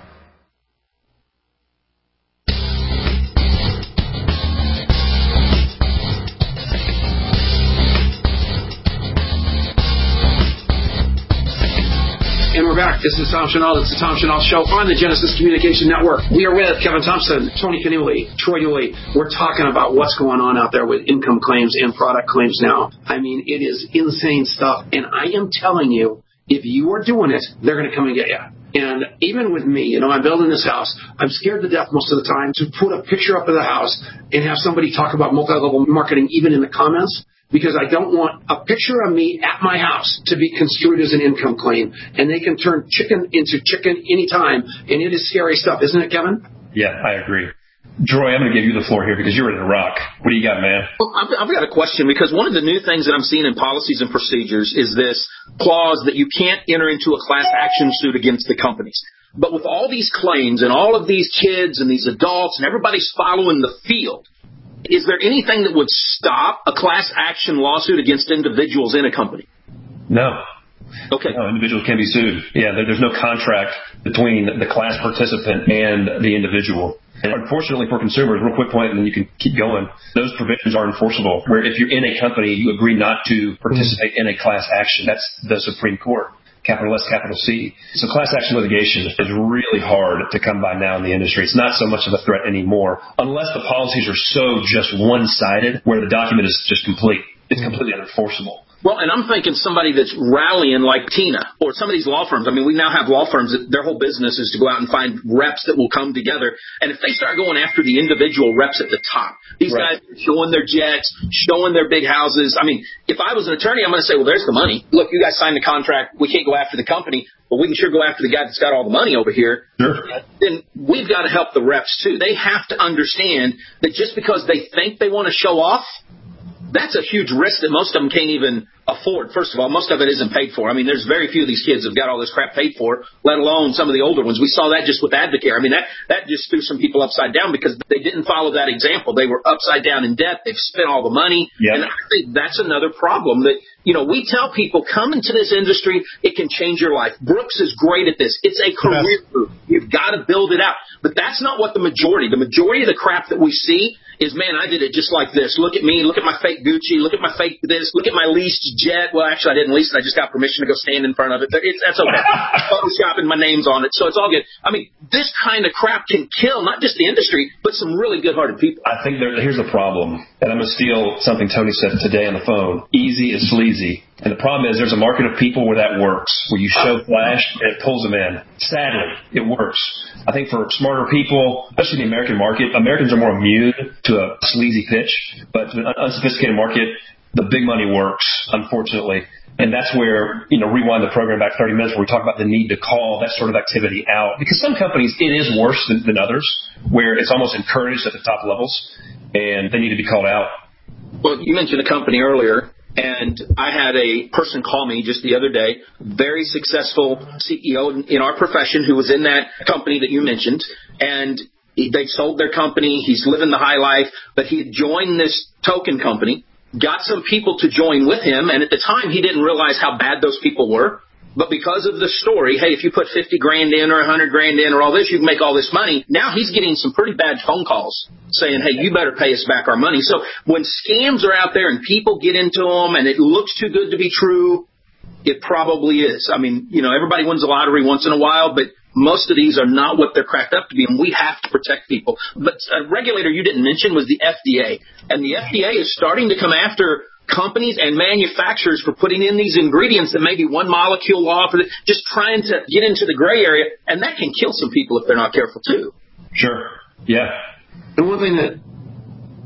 And we're back. This is Tom Chenault. It's the Tom Chenault Show on the Genesis Communication Network. We are with Kevin Thompson, Tony Canuli, Troy Dooley. We're talking about what's going on out there with income claims and product claims now. I mean, it is insane stuff. And I am telling you, if you are doing it, they're going to come and get you. And even with me, you know, I'm building this house. I'm scared to death most of the time to put a picture up of the house and have somebody talk about multi-level marketing even in the comments, because I don't want a picture of me at my house to be construed as an income claim. And they can turn chicken into chicken anytime. And it is scary stuff, isn't it, Kevin? Yeah, I agree. Troy, I'm going to give you the floor here because you're in Iraq. What do you got, man? Well, I've, I've got a question, because one of the new things that I'm seeing in policies and procedures is this clause that you can't enter into a class action suit against the companies. But with all these claims and all of these kids and these adults and everybody's following the field, is there anything that would stop a class action lawsuit against individuals in a company? No. Okay. No, individuals can be sued. Yeah, there, there's no contract between the class participant and the individual. And unfortunately for consumers, real quick point, and then you can keep going, those provisions are enforceable, where if you're in a company, you agree not to participate in a class action. That's the Supreme Court. Capital S, capital C. So class action litigation is really hard to come by now in the industry. It's not so much of a threat anymore, unless the policies are so just one-sided, where the document is just complete. It's completely unenforceable. Well, and I'm thinking somebody that's rallying like Tina or some of these law firms. I mean, we now have law firms that their whole business is to go out and find reps that will come together. And if they start going after the individual reps at the top, these right. guys are showing their jets, showing their big houses. I mean, if I was an attorney, I'm going to say, well, there's the money. Look, you guys signed the contract. We can't go after the company, but we can sure go after the guy that's got all the money over here. Sure. Then we've got to help the reps, too. They have to understand that just because they think they want to show off, that's a huge risk that most of them can't even afford. First of all, most of it isn't paid for. I mean, there's very few of these kids that have got all this crap paid for, let alone some of the older ones. We saw that just with Advocare. I mean, that, that just threw some people upside down because they didn't follow that example. They were upside down in debt. They've spent all the money. Yep. And I think that's another problem that, you know, we tell people, come into this industry, it can change your life. Brooks is great at this. It's a career move. You've got to build it out. But that's not what the majority, the majority of the crap that we see is, man, I did it just like this. Look at me. Look at my fake Gucci. Look at my fake this. Look at my leased jet. Well, actually, I didn't lease it. I just got permission to go stand in front of it. It's, that's okay. Photoshopping my name's on it, so it's all good. I mean, this kind of crap can kill not just the industry, but some really good-hearted people. I think there, here's the problem, and I'm going to steal something Tony said today on the phone. Easy is sleazy. And the problem is there's a market of people where that works, where you show flash and it pulls them in. Sadly, it works. I think for smarter people, especially in the American market, Americans are more immune to a sleazy pitch. But to an unsophisticated market, the big money works, unfortunately. And that's where, you know, rewind the program back thirty minutes where we talk about the need to call that sort of activity out. Because some companies, it is worse than, than others, where it's almost encouraged at the top levels, and they need to be called out. Well, you mentioned a company earlier. And I had a person call me just the other day, very successful C E O in our profession who was in that company that you mentioned. And they sold their company. He's living the high life. But he had joined this token company, got some people to join with him. And at the time, he didn't realize how bad those people were. But because of the story, hey, if you put fifty grand in or one hundred grand in or all this, you can make all this money. Now he's getting some pretty bad phone calls saying, hey, you better pay us back our money. So when scams are out there and people get into them and it looks too good to be true, it probably is. I mean, you know, everybody wins the lottery once in a while, but most of these are not what they're cracked up to be, and we have to protect people. But a regulator you didn't mention was the F D A. And the F D A is starting to come after companies and manufacturers for putting in these ingredients that may be one molecule off, or just trying to get into the gray area, and that can kill some people if they're not careful too. Sure. Yeah. And one thing that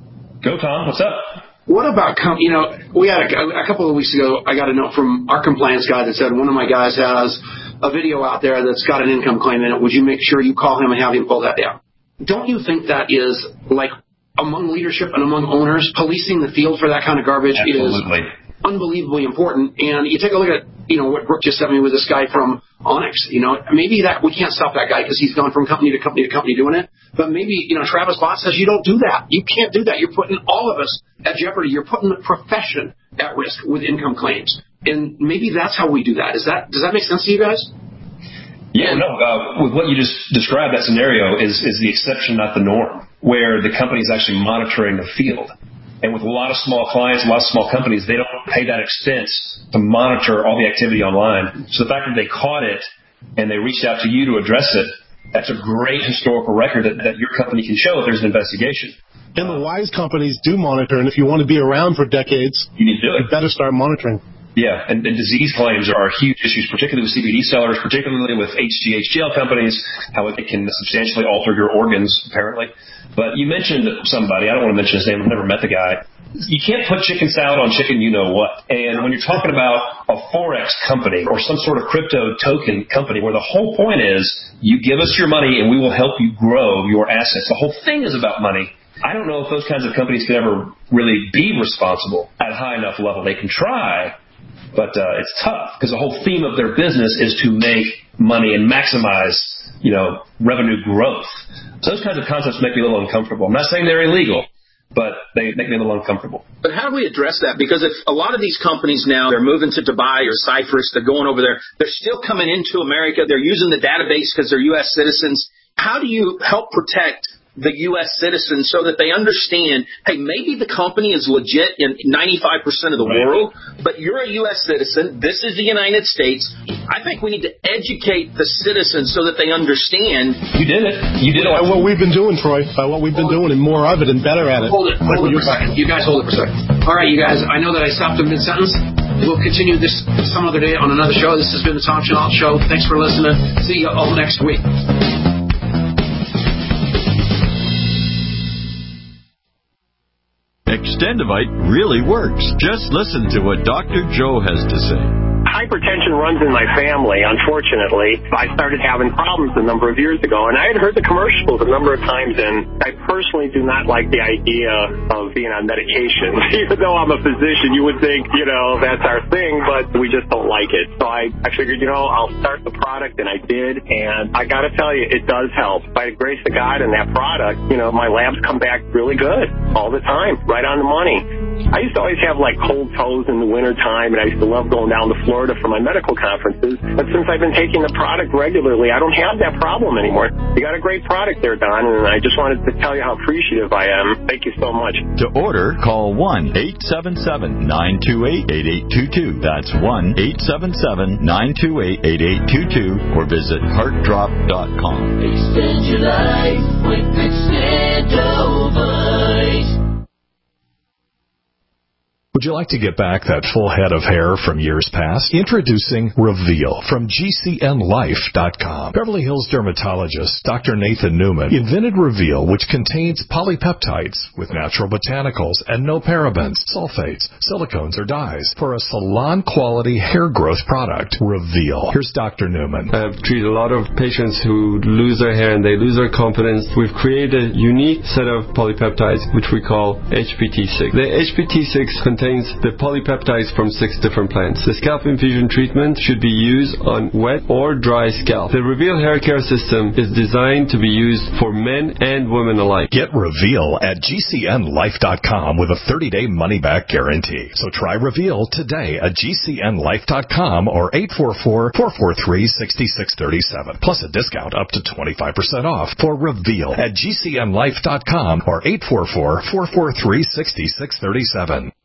Go, Tom. What's up? What about, com- you know, we had a, a couple of weeks ago, I got a note from our compliance guy that said one of my guys has a video out there that's got an income claim in it. Would you make sure you call him and have him pull that down? Don't you think that is, like, among leadership and among owners, policing the field for that kind of garbage Absolutely. is unbelievably important? And you take a look at, you know, what Brooke just sent me with this guy from Onyx. You know, maybe that we can't stop that guy because he's gone from company to company to company doing it. But maybe, you know, Travis Bott says you don't do that. You can't do that. You're putting all of us at jeopardy. You're putting the profession at risk with income claims. And maybe that's how we do that. Is that does that make sense to you guys? Yeah, no. Uh, with what you just described, that scenario is is the exception, not the norm, where the company is actually monitoring the field. And with a lot of small clients, a lot of small companies, they don't pay that expense to monitor all the activity online. So the fact that they caught it and they reached out to you to address it, that's a great historical record that, that your company can show if there's an investigation. And the wise companies do monitor, and if you want to be around for decades, you need to do it. You better start monitoring. Yeah, and, and disease claims are huge issues, particularly with C B D sellers, particularly with H G H gel companies, how it can substantially alter your organs, apparently. But you mentioned somebody, I don't want to mention his name, I've never met the guy. You can't put chicken salad on chicken you-know-what. And when you're talking about a Forex company or some sort of crypto token company where the whole point is you give us your money and we will help you grow your assets. The whole thing is about money. I don't know if those kinds of companies can ever really be responsible at a high enough level. They can try, but uh, it's tough because the whole theme of their business is to make money and maximize, you know, revenue growth. So those kinds of concepts make me a little uncomfortable. I'm not saying they're illegal, but they make me a little uncomfortable. But how do we address that? Because if a lot of these companies now, they're moving to Dubai or Cyprus, they're going over there, they're still coming into America, they're using the database because they're U S citizens. How do you help protect the U S citizens so that they understand, hey, maybe the company is legit in ninety-five percent of the right. world, but you're a U S citizen. This is the United States. I think we need to educate the citizens so that they understand. You did it. You did it. By what we've been doing, Troy. By what we've been doing and more of it and better at it. Hold it. Hold it for a second. You guys hold it for a second. All right, you guys, I know that I stopped in mid-sentence. We'll continue this some other day on another show. This has been the Tom Chenault Show. Thanks for listening. See you all next week. Extendivite really works. Just listen to what Doctor Joe has to say. Hypertension runs in my family, unfortunately. I started having problems a number of years ago, and I had heard the commercials a number of times, and I personally do not like the idea of being on medication. Even though I'm a physician, you would think, you know, that's our thing, but we just don't like it. So I, I figured, you know, I'll start the product, and I did, and I got to tell you, it does help. By the grace of God and that product, you know, my labs come back really good all the time, right on the money. I used to always have, like, cold toes in the wintertime, and I used to love going down to Florida for my medical conferences. But since I've been taking the product regularly, I don't have that problem anymore. You got a great product there, Don, and I just wanted to tell you how appreciative I am. Thank you so much. To order, call one eight seven seven, nine two eight, eight eight two two. That's one eight seven seven, nine two eight, eight eight two two, or visit heart drop dot com. Extend your life with Extendivite. Would you like to get back that full head of hair from years past? Introducing Reveal from G C N life dot com. Beverly Hills dermatologist Doctor Nathan Newman invented Reveal, which contains polypeptides with natural botanicals and no parabens, sulfates, silicones, or dyes for a salon-quality hair growth product. Reveal. Here's Doctor Newman. I've treated a lot of patients who lose their hair and they lose their confidence. We've created a unique set of polypeptides, which we call H P T six. The H P T six contains the polypeptides from six different plants. The scalp infusion treatment should be used on wet or dry scalp. The Reveal hair care system is designed to be used for men and women alike. Get Reveal at G C N life dot com with a thirty-day money-back guarantee. So try Reveal today at G C N life dot com or eight four four, four four three, six six three seven. Plus a discount up to twenty-five percent off for Reveal at G C N life dot com or eight four four, four four three, six six three seven.